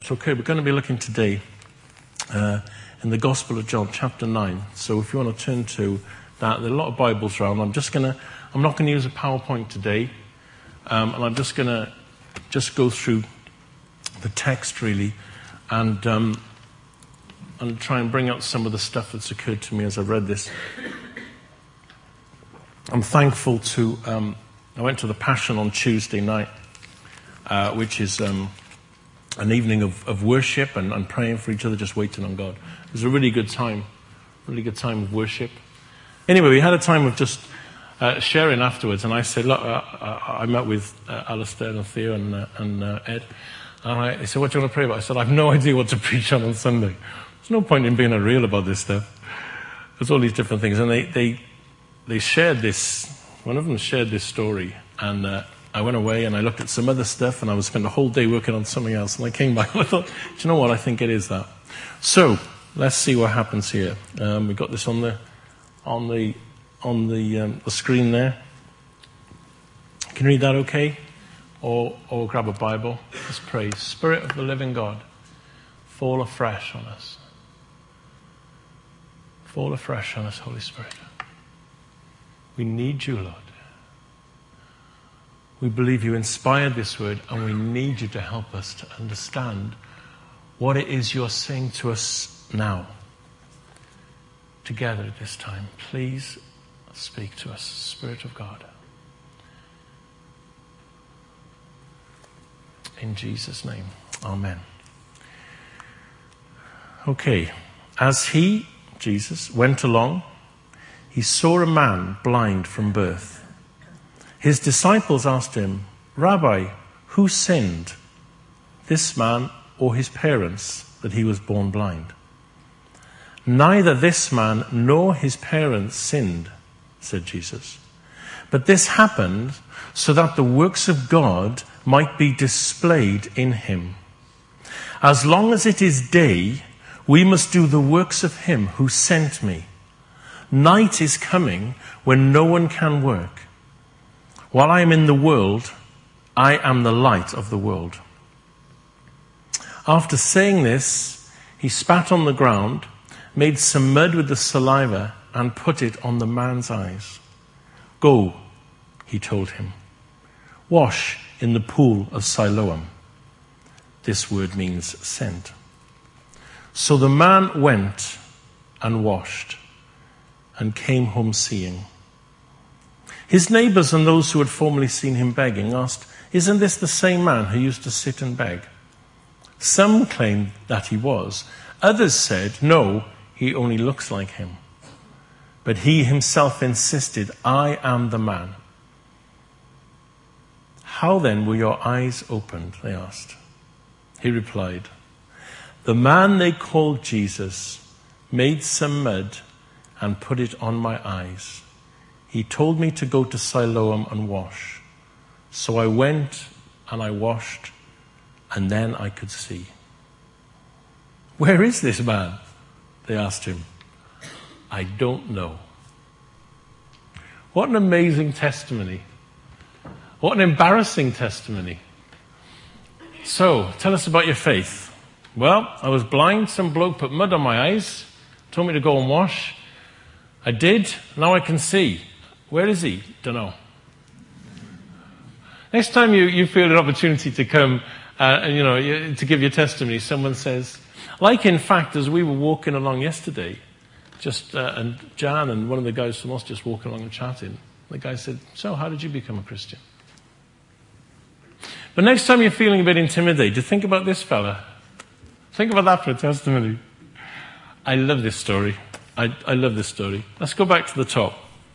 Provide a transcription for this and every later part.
it's okay, we're going to be looking today in the Gospel of John, chapter 9. So if you want to turn to that, there are a lot of Bibles around. I'm not going to use a PowerPoint today, and I'm just going to go through the text really, and try and bring out some of the stuff that's occurred to me as I've read this. I'm thankful to, I went to the Passion on Tuesday night, which is an evening of worship and praying for each other, just waiting on God. It was a really good time of worship. Anyway, we had a time of just sharing afterwards, and I said, look, I met with Alistair and Theo and Ed, and I said, what do you want to pray about? I said, I have no idea what to preach on Sunday. There's no point in being real about this stuff. There's all these different things, and they shared this, one of them shared this story, and I went away and I looked at some other stuff, and I was spent the whole day working on something else, and I came back and I thought, do you know what, I think it is that. So, let's see what happens here. We got this on the screen there. Can you read that okay? Or grab a Bible. Let's pray. Spirit of the living God, fall afresh on us. Fall afresh on us, Holy Spirit. We need you, Lord. We believe you inspired this word, and we need you to help us to understand what it is you're saying to us now. Together at this time, please speak to us, Spirit of God. In Jesus' name, amen. Okay, as he, Jesus, went along, he saw a man blind from birth. His disciples asked him, Rabbi, who sinned, this man or his parents, that he was born blind? Neither this man nor his parents sinned, said Jesus. But this happened so that the works of God might be displayed in him. As long as it is day, we must do the works of him who sent me. Night is coming when no one can work. While I am in the world, I am the light of the world. After saying this, he spat on the ground, made some mud with the saliva, and put it on the man's eyes. Go, he told him. Wash in the pool of Siloam. This word means sent. So the man went and washed and came home seeing. His neighbors and those who had formerly seen him begging asked, isn't this the same man who used to sit and beg? Some claimed that he was. Others said, no, he only looks like him. But he himself insisted, I am the man. How then were your eyes opened? They asked. He replied, the man they called Jesus made some mud and put it on my eyes. He told me to go to Siloam and wash. So I went and I washed, and then I could see. Where is this man? They asked him. I don't know. What an amazing testimony. What an embarrassing testimony. So, tell us about your faith. Well, I was blind. Some bloke put mud on my eyes, told me to go and wash. I did. Now I can see. Where is he? Don't know. Next time you feel an opportunity to come, to give your testimony, someone says, like in fact, as we were walking along yesterday, and Jan and one of the guys from us just walking along and chatting, the guy said, so how did you become a Christian? But next time you're feeling a bit intimidated, think about this fella. Think about that for a testimony. I love this story. I love this story. Let's go back to the top.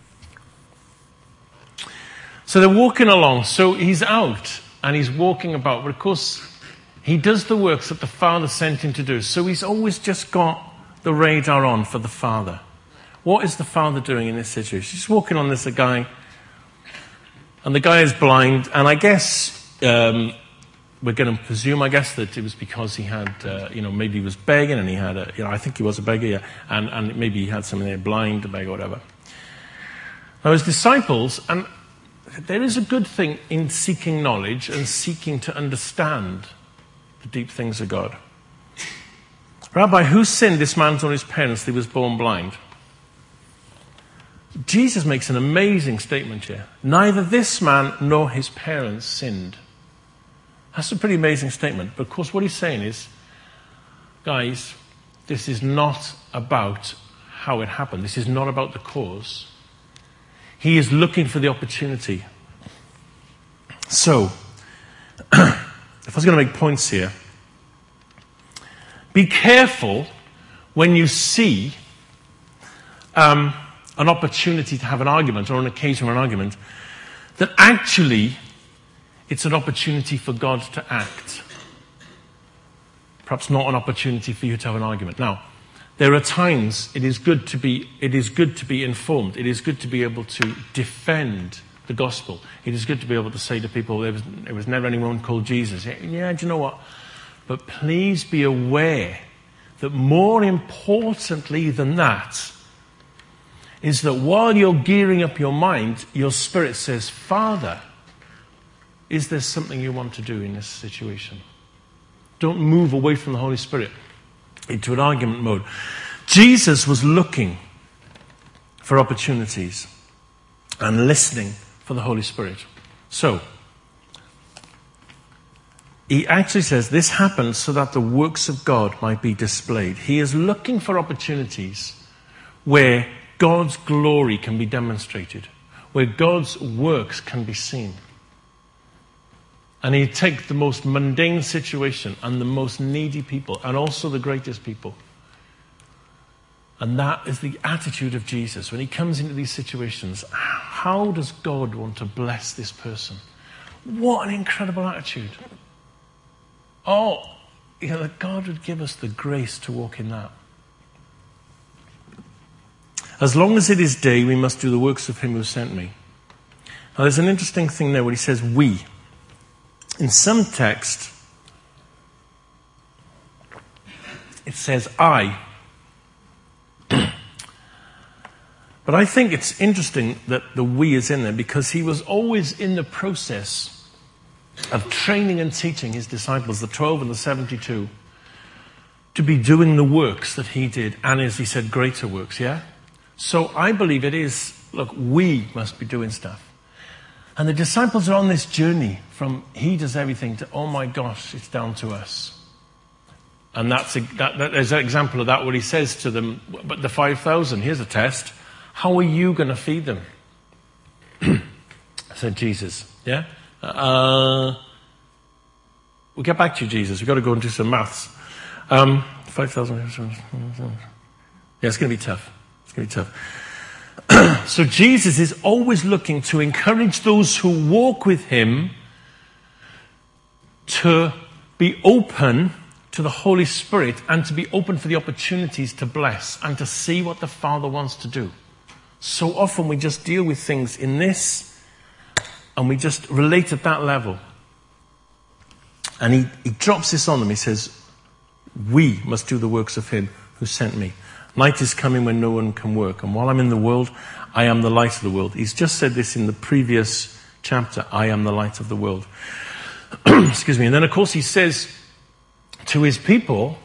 So they're walking along. So he's out and he's walking about. But of course, he does the works that the Father sent him to do. So he's always just got the radar on for the Father. What is the Father doing in this situation? He's walking on this guy, and the guy is blind. And I guess we're going to presume, that it was because he had, maybe he was begging, and he had I think he was a beggar, yeah, and maybe he had something there, blind to beg or whatever. Now his disciples, and there is a good thing in seeking knowledge and seeking to understand the deep things of God. Rabbi, who sinned, this man's or his parents, that he was born blind? Jesus makes an amazing statement here. Neither this man nor his parents sinned. That's a pretty amazing statement. But of course what he's saying is, guys, this is not about how it happened. This is not about the cause. He is looking for the opportunity. So, if I was going to make points here, be careful when you see an opportunity to have an argument or an occasion for an argument, that actually it's an opportunity for God to act. Perhaps not an opportunity for you to have an argument. Now, there are times it is good to be informed. It is good to be able to defend the gospel. It is good to be able to say to people, there was never anyone called Jesus. Yeah, do you know what? But please be aware that more importantly than that is that while you're gearing up your mind, your spirit says, Father, is there something you want to do in this situation? Don't move away from the Holy Spirit into an argument mode. Jesus was looking for opportunities and listening for the Holy Spirit. So, he actually says this happened so that the works of God might be displayed. He is looking for opportunities where God's glory can be demonstrated, where God's works can be seen. And he'd take the most mundane situation and the most needy people and also the greatest people. And that is the attitude of Jesus. When he comes into these situations, how does God want to bless this person? What an incredible attitude. Oh, that God would give us the grace to walk in that. As long as it is day, we must do the works of him who sent me. Now there's an interesting thing there where he says we. In some text, it says I. But I think it's interesting that the we is in there because he was always in the process of training and teaching his disciples, the 12 and the 72, to be doing the works that he did, and as he said, greater works, yeah? So I believe it is, look, we must be doing stuff. And the disciples are on this journey from he does everything to, oh my gosh, it's down to us. And there's an example of that where he says to them, but the 5,000, here's a test. How are you going to feed them? Said Jesus, yeah? We'll get back to you, Jesus. We've got to go and do some maths. 5,000. Yeah, it's going to be tough. It's going to be tough. So Jesus is always looking to encourage those who walk with him to be open to the Holy Spirit and to be open for the opportunities to bless and to see what the Father wants to do. So often we just deal with things in this and we just relate at that level. And he drops this on them. He says, we must do the works of him who sent me. Night is coming when no one can work. And while I'm in the world, I am the light of the world. He's just said this in the previous chapter. I am the light of the world. Excuse me. And then, of course, he says to his people,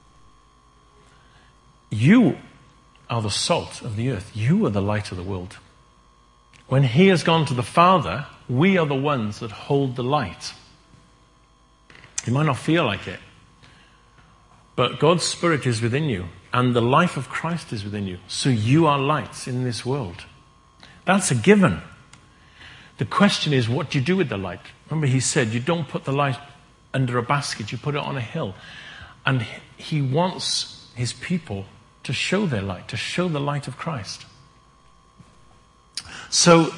you are the salt of the earth. You are the light of the world. When he has gone to the Father, we are the ones that hold the light. You might not feel like it, but God's Spirit is within you, and the life of Christ is within you. So you are lights in this world. That's a given. The question is, what do you do with the light? Remember, he said, you don't put the light under a basket, you put it on a hill. And he wants his people to show their light, to show the light of Christ. So,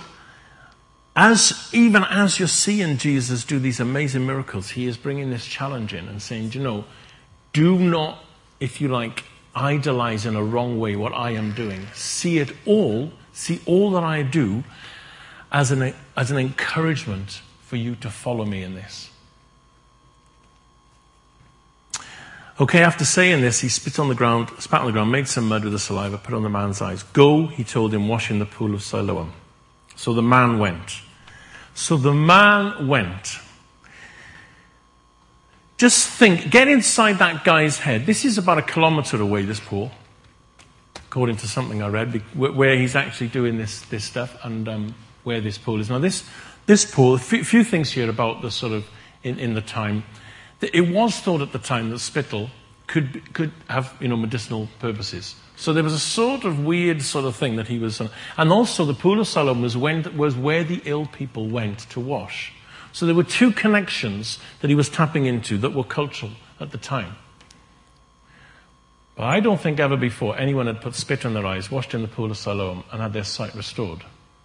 even as you're seeing Jesus do these amazing miracles, he is bringing this challenge in and saying, do not, if you like, idolize in a wrong way what I am doing. See all that I do as an encouragement for you to follow me in this. Okay, after saying this, he spat on the ground, made some mud with the saliva, put on the man's eyes. Go, he told him, wash in the pool of Siloam. So the man went. just think, get inside that guy's head. This is about 1 kilometer away, this pool, according to something I read, where he's actually doing this stuff and where this pool is. Now, this pool, a few things here about the sort of, in the time. It was thought at the time that spittle could have, medicinal purposes. So there was a sort of weird sort of thing that he was... and also the Pool of Siloam was where the ill people went to wash. So there were two connections that he was tapping into that were cultural at the time. But I don't think ever before anyone had put spit in their eyes, washed in the Pool of Siloam, and had their sight restored.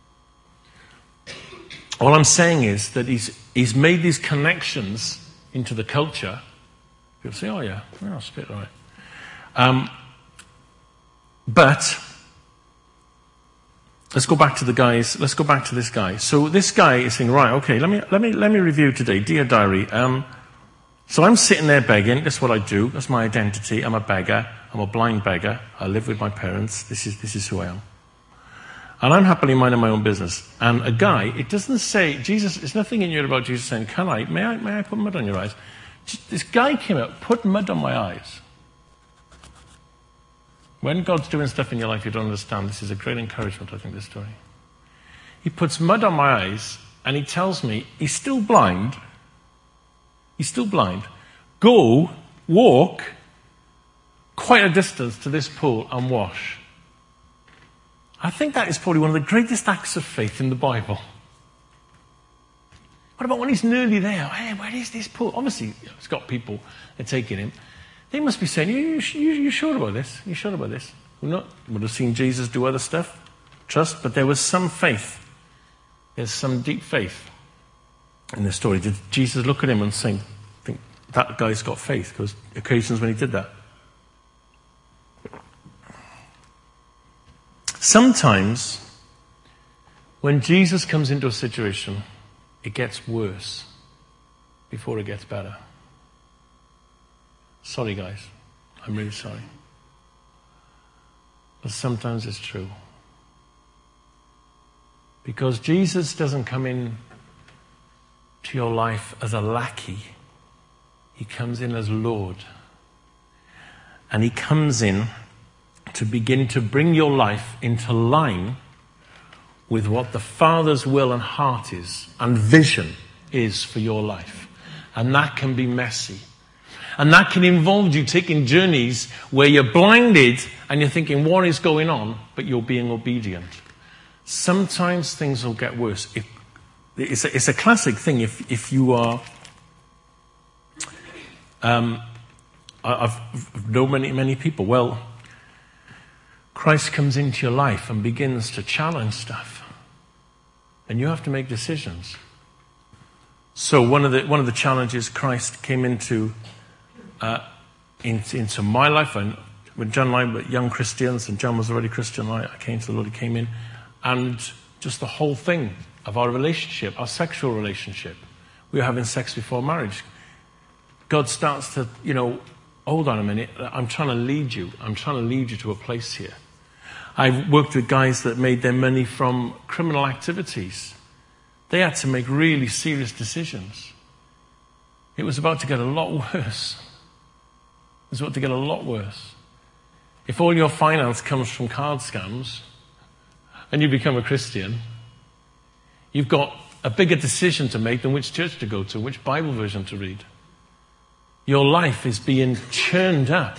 All I'm saying is that he's made these connections into the culture. People say, oh yeah, spit, all right. But let's go back to the guys. Let's go back to this guy. So this guy is saying, right, okay, let me review today. Dear diary. So I'm sitting there begging. That's what I do. That's my identity. I'm a beggar. I'm a blind beggar. I live with my parents. This is who I am. And I'm happily minding my own business. And a guy, it doesn't say, Jesus, there's nothing in here about Jesus saying, may I put mud on your eyes? This guy came out, put mud on my eyes. When God's doing stuff in your life you don't understand, this is a great encouragement, I think, this story. He puts mud on my eyes, and he tells me, he's still blind. He's still blind. Go, walk quite a distance to this pool and wash. I think that is probably one of the greatest acts of faith in the Bible. What about when he's nearly there? Hey, where is this pool? Obviously, it's got people that are taking him. They must be saying, you sure about this? You sure about this? Would have seen Jesus do other stuff. Trust, but there was some faith. There's some deep faith in this story. Did Jesus look at him and think that guy's got faith? Because occasions when he did that. Sometimes, when Jesus comes into a situation, it gets worse before it gets better. Sorry, guys. I'm really sorry. But sometimes it's true. Because Jesus doesn't come in to your life as a lackey. He comes in as Lord. And he comes in to begin to bring your life into line with what the Father's will and heart is and vision is for your life. And that can be messy. And that can involve you taking journeys where you're blinded and you're thinking, what is going on? But you're being obedient. Sometimes things will get worse. It's a classic thing. If you are... I've known many people. Well, Christ comes into your life and begins to challenge stuff. And you have to make decisions. So one of the challenges Christ came into my life, and when John and I were young Christians, and John was already Christian, I came to the Lord, he came in, and just the whole thing of our relationship, our sexual relationship. We were having sex before marriage. God starts to, hold on a minute, I'm trying to lead you. I'm trying to lead you to a place here. I've worked with guys that made their money from criminal activities. They had to make really serious decisions. It was about to get a lot worse. It was about to get a lot worse. If all your finance comes from card scams and you become a Christian, you've got a bigger decision to make than which church to go to, which Bible version to read. Your life is being churned up.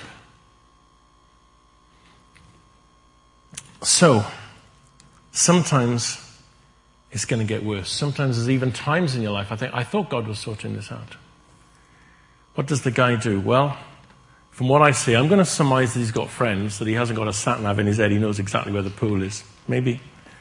So, sometimes it's going to get worse. Sometimes there's even times in your life, I thought God was sorting this out. What does the guy do? Well, from what I see, I'm going to surmise that he's got friends, that he hasn't got a sat-nav in his head. He knows exactly where the pool is. Maybe.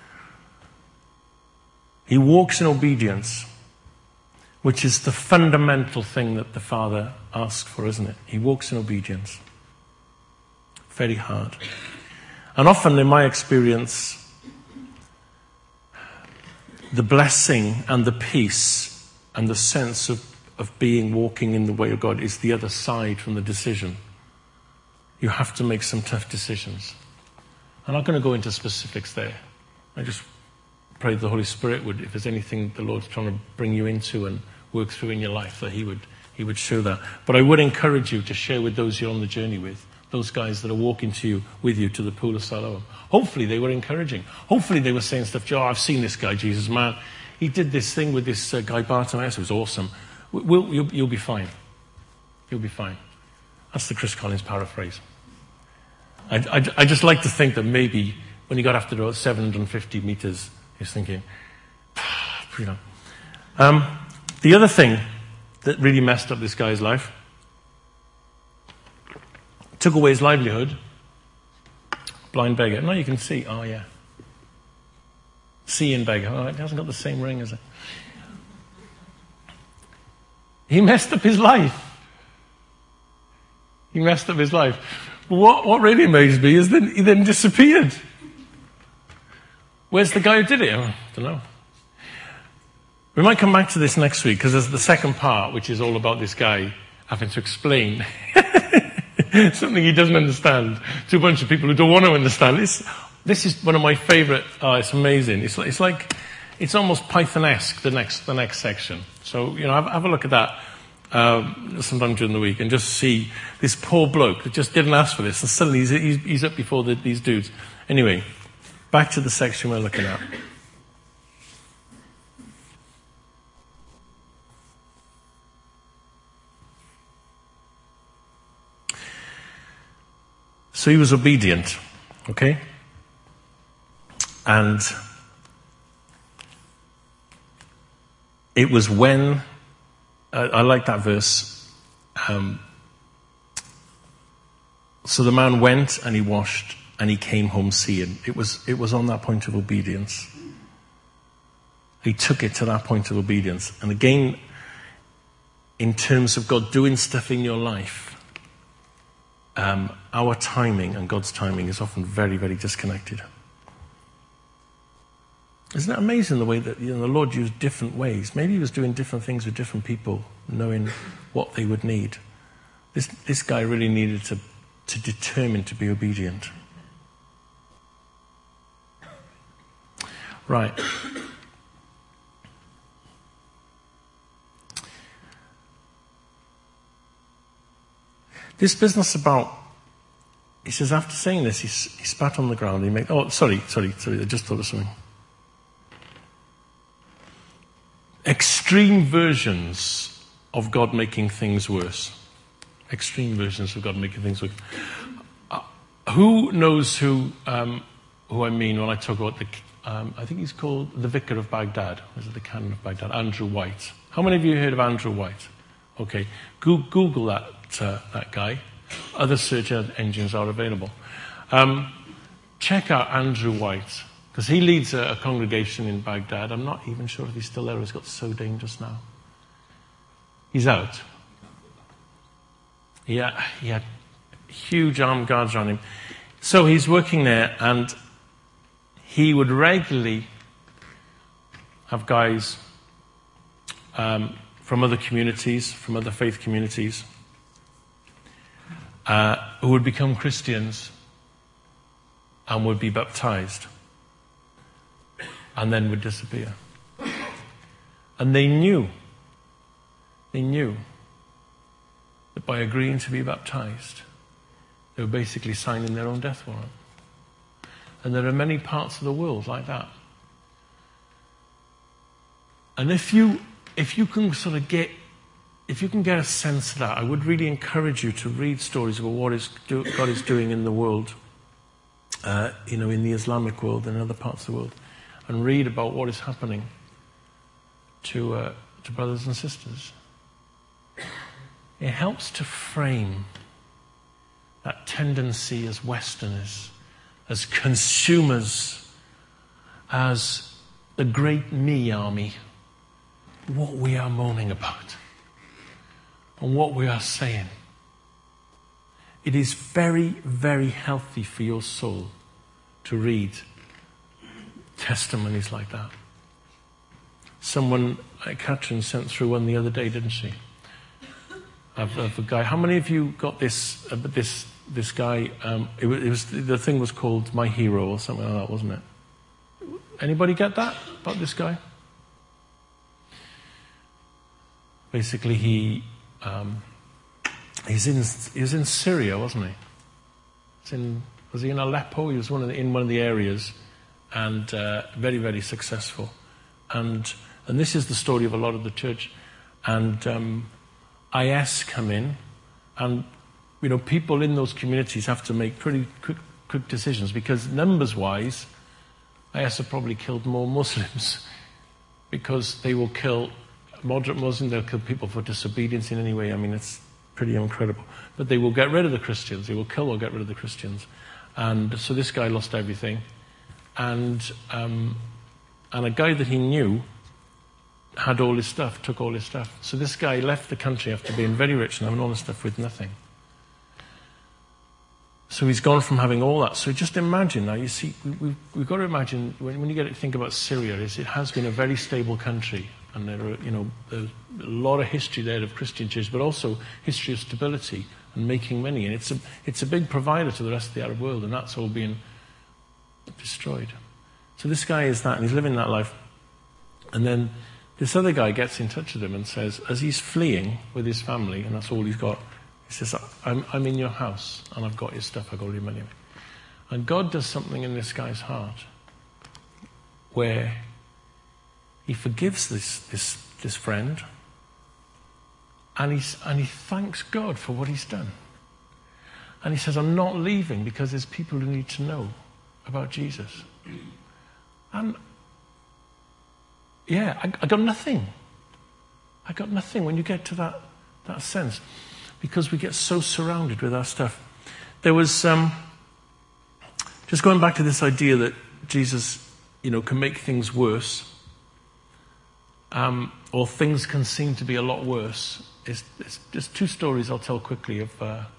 He walks in obedience, which is the fundamental thing that the Father asks for, isn't it? He walks in obedience. Very hard. And often, in my experience, the blessing and the peace and the sense of walking in the way of God is the other side from the decision. You have to make some tough decisions. I'm not going to go into specifics there. I just pray that the Holy Spirit would, if there's anything the Lord's trying to bring you into and work through in your life, that he would He would show that. But I would encourage you to share with those you're on the journey with, those guys that are walking with you to the pool of Siloam. Hopefully they were encouraging. Hopefully they were saying stuff, Joe, I've seen this guy, Jesus, man. He did this thing with this guy Bartimaeus. It was awesome. You'll be fine. You'll be fine. That's the Chris Collins paraphrase. I just like to think that maybe when he got after about 750 meters, he was thinking, you know. The other thing that really messed up this guy's life, took away his livelihood, blind beggar. Now you can see, oh yeah. Seeing beggar. Oh, it hasn't got the same ring as it. He messed up his life. He messed up his life. But what really amazed me is that he then disappeared. Where's the guy who did it? I don't know. We might come back to this next week, because there's the second part, which is all about this guy having to explain something he doesn't understand to a bunch of people who don't want to understand. This is one of my favorite. It's amazing. It's like it's almost Python-esque, the next section. So, you know, have a look at that sometime during the week and just see this poor bloke that just didn't ask for this, and suddenly he's up before these dudes. Anyway, back to the section we're looking at. So he was obedient, okay? And it was when, I like that verse, so the man went and he washed and he came home seeing. It was on that point of obedience. He took it to that point of obedience. And again, in terms of God doing stuff in your life, our timing and God's timing is often very, very disconnected. Isn't it amazing the way that the Lord used different ways? Maybe he was doing different things with different people, knowing what they would need. This guy really needed to determine to be obedient. Right. This business about, he says, after saying this, he spat on the ground. Sorry, I just thought of something. Extreme versions of God making things worse. Extreme versions of God making things worse. Who knows who I mean when I talk about I think he's called the Vicar of Baghdad. Is it the Canon of Baghdad? Andrew White. How many of you heard of Andrew White? Okay, Google that guy. Other search engines are available. Check out Andrew White, because he leads a congregation in Baghdad. I'm not even sure if he's still there. It's got so dangerous now. He's out. He had huge armed guards around him. So he's working there, and he would regularly have guys from other communities, from other faith communities, who would become Christians and would be baptized and then would disappear. And they knew that by agreeing to be baptized, they were basically signing their own death warrant. And there are many parts of the world like that. And if you can sort of get a sense of that, I would really encourage you to read stories about what God is doing in the world, in the Islamic world and other parts of the world, and read about what is happening to brothers and sisters. It helps to frame that tendency as Westerners, as consumers, as the great me army, what we are moaning about and what we are saying. It is very, very healthy for your soul to read testimonies like that. Someone, Katrin sent through one the other day, didn't she? Of a guy. How many of you got this guy? The thing was called My Hero or something like that, wasn't it? Anybody get that about this guy? Basically, he he was in Syria, wasn't he? Was he in Aleppo? He was in one of the areas, and very, very successful. And this is the story of a lot of the church. And IS come in, and people in those communities have to make pretty quick decisions, because numbers-wise, IS have probably killed more Muslims, because they will kill moderate Muslims, they'll kill people for disobedience in any way. I mean, it's pretty incredible. But they will get rid of the Christians. They will kill or get rid of the Christians. And so this guy lost everything. And a guy that he knew had all his stuff, took all his stuff. So this guy left the country after being very rich and having all his stuff with nothing. So he's gone from having all that. So just imagine now, you see, we've got to imagine, when you get to think about Syria, it has been a very stable country. And there's a lot of history there of Christian churches, but also history of stability and making money. And it's a big provider to the rest of the Arab world, and that's all being destroyed. So this guy is that, and he's living that life. And then this other guy gets in touch with him and says, as he's fleeing with his family, and that's all he's got, he says, I'm in your house, and I've got your stuff, I've got all your money. And God does something in this guy's heart where he forgives this friend, and he thanks God for what he's done. And he says, I'm not leaving because there's people who need to know about Jesus. And yeah, I got nothing. I got nothing when you get to that sense, because we get so surrounded with our stuff. There was, just going back to this idea that Jesus, can make things worse, or things can seem to be a lot worse. It's just two stories I'll tell quickly of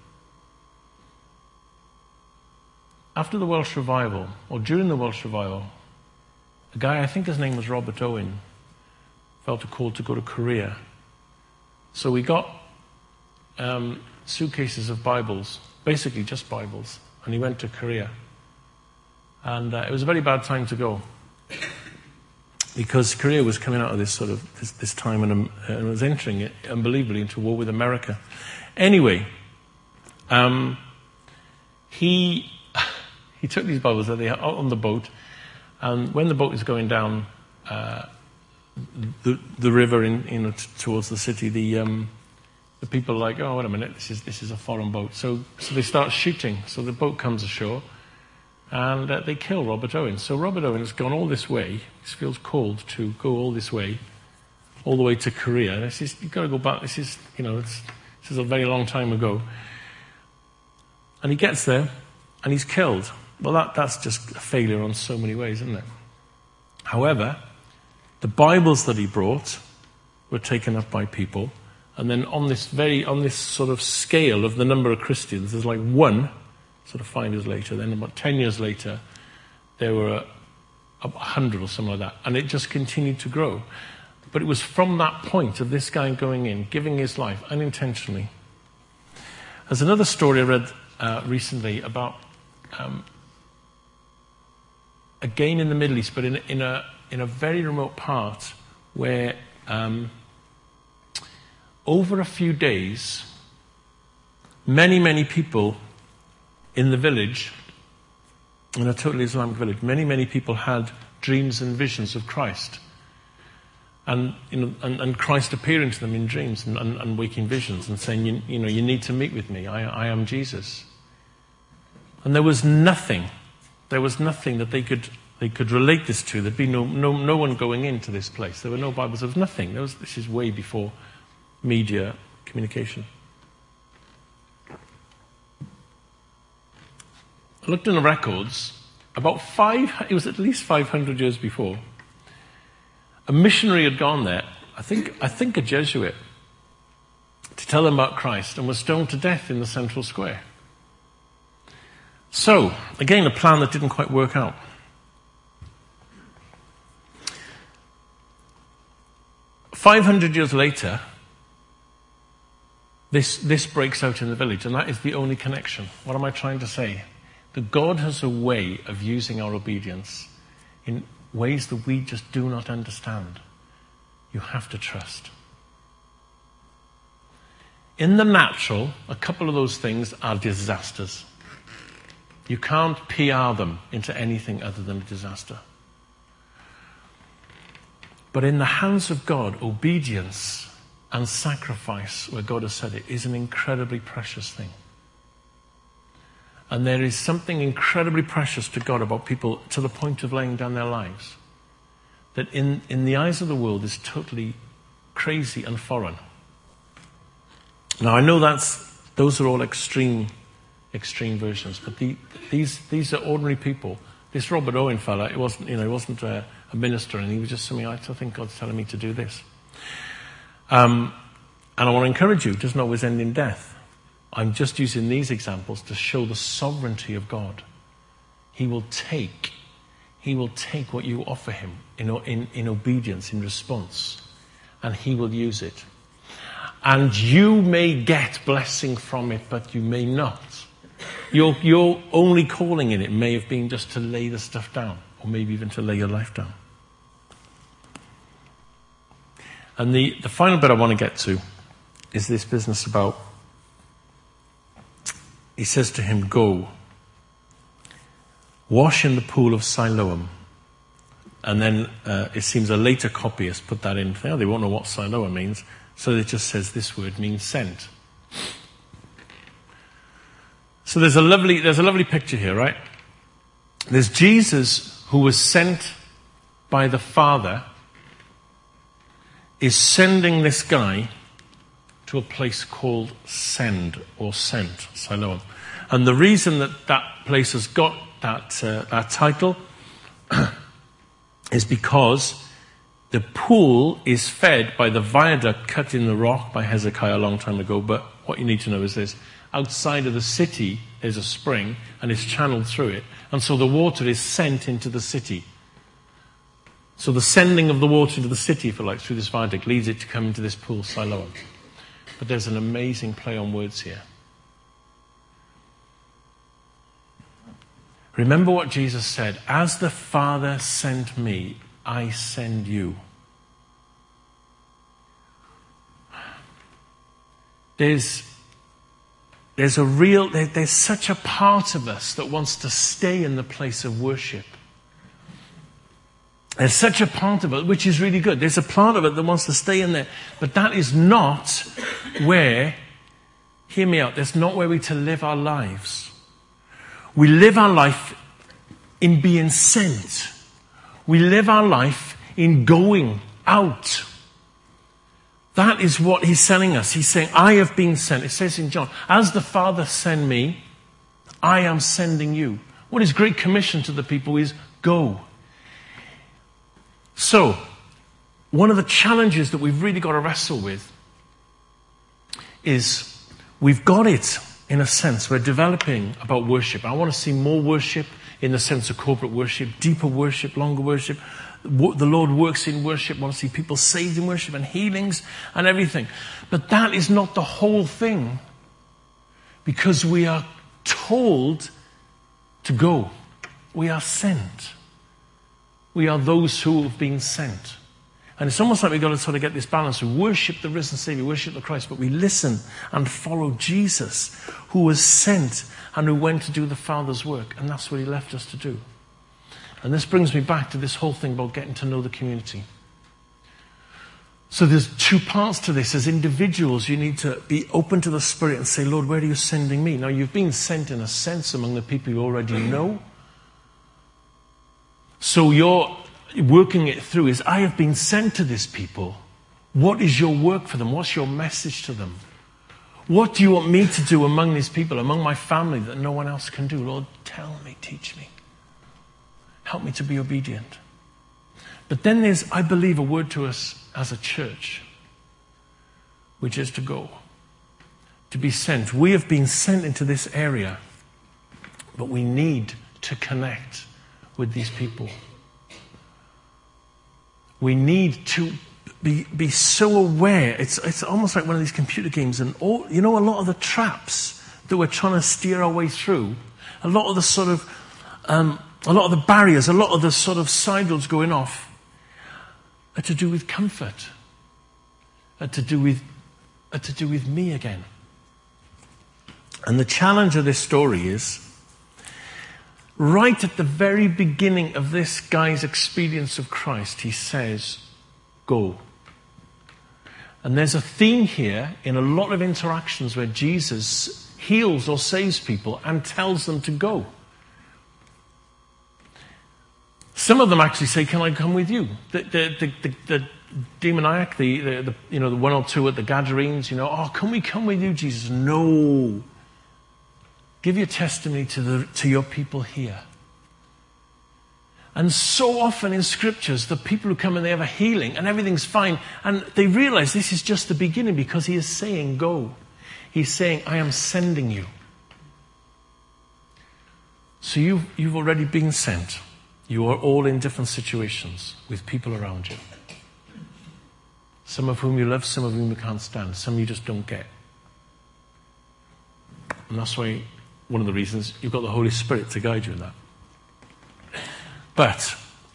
after the Welsh Revival, or during the Welsh Revival, a guy, I think his name was Robert Owen, felt a call to go to Korea. So we got suitcases of Bibles, basically just Bibles, and he went to Korea. And it was a very bad time to go, because Korea was coming out of this sort of this time and was entering it unbelievably into war with America. Anyway, he took these Bibles that they had out on the boat, and when the boat is going down the river towards the city, the people are like, oh, wait a minute, this is a foreign boat. So they start shooting. So the boat comes ashore, and they kill Robert Owen. So Robert Owen has gone all this way. He feels called to go all this way, all the way to Korea. And he says, you've got to go back. This is a very long time ago. And he gets there, and he's killed. Well, that's just a failure on so many ways, isn't it? However, the Bibles that he brought were taken up by people, and then on this sort of scale of the number of Christians, there's like one, sort of 5 years later, then about 10 years later, there were 100 or something like that, and it just continued to grow. But it was from that point of this guy going in, giving his life unintentionally. There's another story I read recently about, again in the Middle East, but in a very remote part where over a few days, many people in the village, in a totally Islamic village, many people had dreams and visions of Christ. And Christ appearing to them in dreams and waking visions and saying, you need to meet with me. I am Jesus. And there was nothing that they could relate this to. There'd be no one going into this place. There were no Bibles. There was nothing. This is way before media communication. I looked in the records. It was at least 500 years before. A missionary had gone there, I think a Jesuit, to tell them about Christ, and was stoned to death in the central square. So, again, a plan that didn't quite work out. "500 years later, this breaks out in the village, and that is the only connection. What am I trying to say? That God has a way of using our obedience in ways that we just do not understand. You have to trust. in the natural, a couple of those things are disasters. You can't PR them into anything other than a disaster. But in the hands of God, obedience and sacrifice, where God has said it, is an incredibly precious thing. And there is something incredibly precious to God about people to the point of laying down their lives that in the eyes of the world is totally crazy and foreign. Now I know those are all extreme versions, but these are ordinary people. This Robert Owen fella, he wasn't a minister, and he was just saying, I think God's telling me to do this. And I want to encourage you, it doesn't always end in death. I'm just using these examples to show the sovereignty of God. He will take what you offer him in obedience, in response, and he will use it. And you may get blessing from it, but you may not. Your only calling in it may have been just to lay the stuff down, or maybe even to lay your life down. And the final bit I want to get to is this business about, he says to him, go, wash in the pool of Siloam. And then it seems a later copy has put that in. They won't know what Siloam means, so it just says this word means sent. So there's a lovely picture here, right? There's Jesus, who was sent by the Father, is sending this guy to a place called Send, or Sent, Siloam. And the reason that place has got that title is because the pool is fed by the viaduct cut in the rock by Hezekiah a long time ago. But what you need to know is this. Outside of the city, there's a spring, and it's channeled through it. And so the water is sent into the city. So the sending of the water into the city, if you like, through this viaduct, leads it to come into this pool, Siloam. But there's an amazing play on words here. Remember what Jesus said, as the Father sent me, I send you. There's such a part of us that wants to stay in the place of worship. There's such a part of it, which is really good. There's a part of it that wants to stay in there. But that is not where, hear me out, that's not where we're to live our lives. We live our life in being sent. We live our life in going out. That is what he's telling us. He's saying, I have been sent. It says in John, as the Father sent me, I am sending you. What his great commission to the people is, go. So, one of the challenges that we've really got to wrestle with is we've got it, in a sense. We're developing about worship. I want to see more worship in the sense of corporate worship, deeper worship, longer worship. The Lord works in worship. I want to see people saved in worship and healings and everything. But that is not the whole thing, because we are told to go. We are sent. We are those who have been sent. And it's almost like we've got to sort of get this balance. We worship the risen Savior, worship the Christ, but we listen and follow Jesus, who was sent and who went to do the Father's work. And that's what he left us to do. And this brings me back to this whole thing about getting to know the community. So there's two parts to this. As individuals, you need to be open to the Spirit and say, Lord, where are you sending me? Now, you've been sent in a sense among the people you already know. So you're working it through is, I have been sent to this people. What is your work for them? What's your message to them? What do you want me to do among these people, among my family, that no one else can do? Lord, tell me, teach me. Help me to be obedient. But then there's, I believe, a word to us as a church, which is to go, to be sent. We have been sent into this area, but we need to connect with these people. We need to be so aware. It's almost like one of these computer games, and a lot of the traps that we're trying to steer our way through, a lot of the sort of a lot of the barriers, a lot of the sort of side roads going off are to do with comfort, are to do with are to do with me again. And the challenge of this story is, right at the very beginning of this guy's experience of Christ, he says, go. And there's a theme here in a lot of interactions where Jesus heals or saves people and tells them to go. Some of them actually say, can I come with you? The demoniac, the one or two at the Gadarenes, oh, can we come with you, Jesus? No. Give your testimony to your people here. And so often in scriptures, the people who come and they have a healing and everything's fine, and they realize this is just the beginning because he is saying, go. He's saying, I am sending you. So you've already been sent. You are all in different situations with people around you. Some of whom you love, some of whom you can't stand, some you just don't get. And that's why one of the reasons you've got the Holy Spirit to guide you in that. But,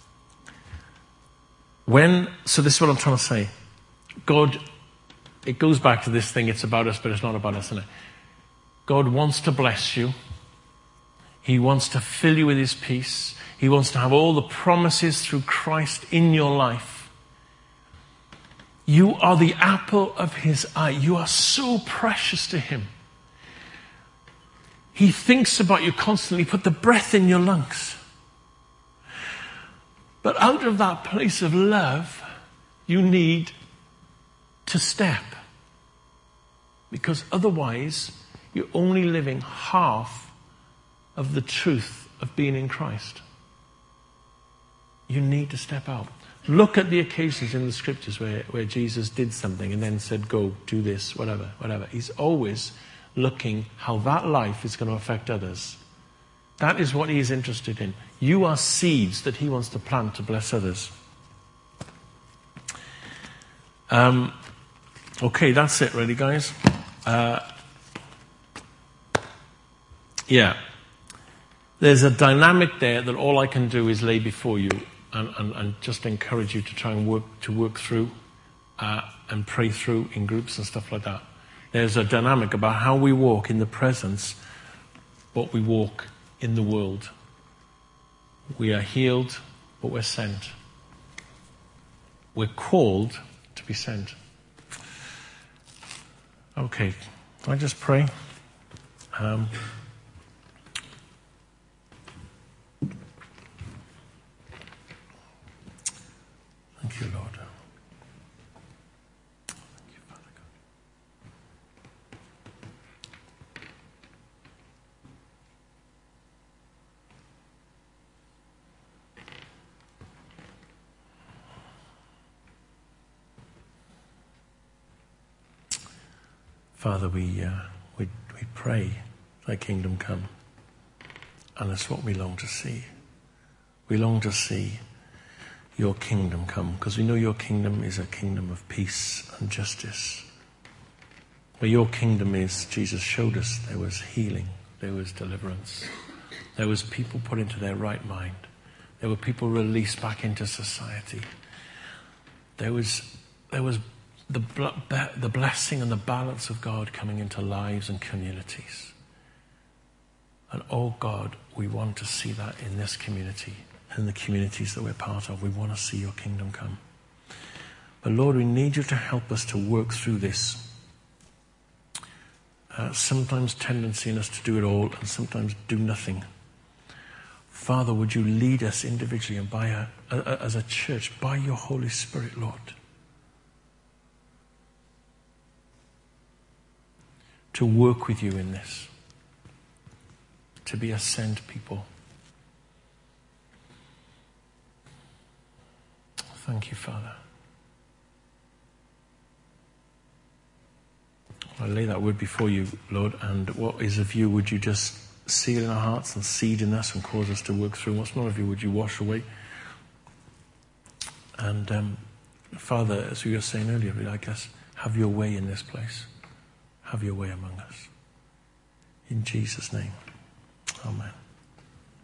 so this is what I'm trying to say. God, it goes back to this thing, it's about us, but it's not about us, isn't it? God wants to bless you. He wants to fill you with his peace. He wants to have all the promises through Christ in your life. You are the apple of his eye. You are so precious to him. He thinks about you constantly. Put the breath in your lungs. But out of that place of love, you need to step. Because otherwise, you're only living half of the truth of being in Christ. You need to step out. Look at the occasions in the scriptures where Jesus did something and then said, go, do this, whatever. He's always looking how that life is going to affect others. That is what he is interested in. You are seeds that he wants to plant to bless others. Okay, that's it really, guys. There's a dynamic there that all I can do is lay before you and just encourage you to try and work through and pray through in groups and stuff like that. There's a dynamic about how we walk in the presence, what we walk in the world. We are healed, but we're sent. We're called to be sent. Okay, can I just pray? Thank you, Lord. Thank you, Father God. Father, we pray thy kingdom come. And that's what we long to see. We long to see your kingdom come, because we know your kingdom is a kingdom of peace and justice. Where your kingdom is, Jesus showed us there was healing, there was deliverance, there was people put into their right mind, there were people released back into society. There was the blessing and the balance of God coming into lives and communities. And oh God, we want to see that in this community and the communities that we're part of. We want to see your kingdom come. But Lord, we need you to help us to work through this. Sometimes tendency in us to do it all and sometimes do nothing. Father, would you lead us individually and as a church by your Holy Spirit, Lord, to work with you in this, to be a sent people. Thank you, Father. I lay that word before you, Lord, and what is of you, would you just seal in our hearts and seed in us and cause us to work through. What's not of you, would you wash away? And Father, as we were saying earlier, I guess, have your way in this place. Have your way among us. In Jesus' name, amen.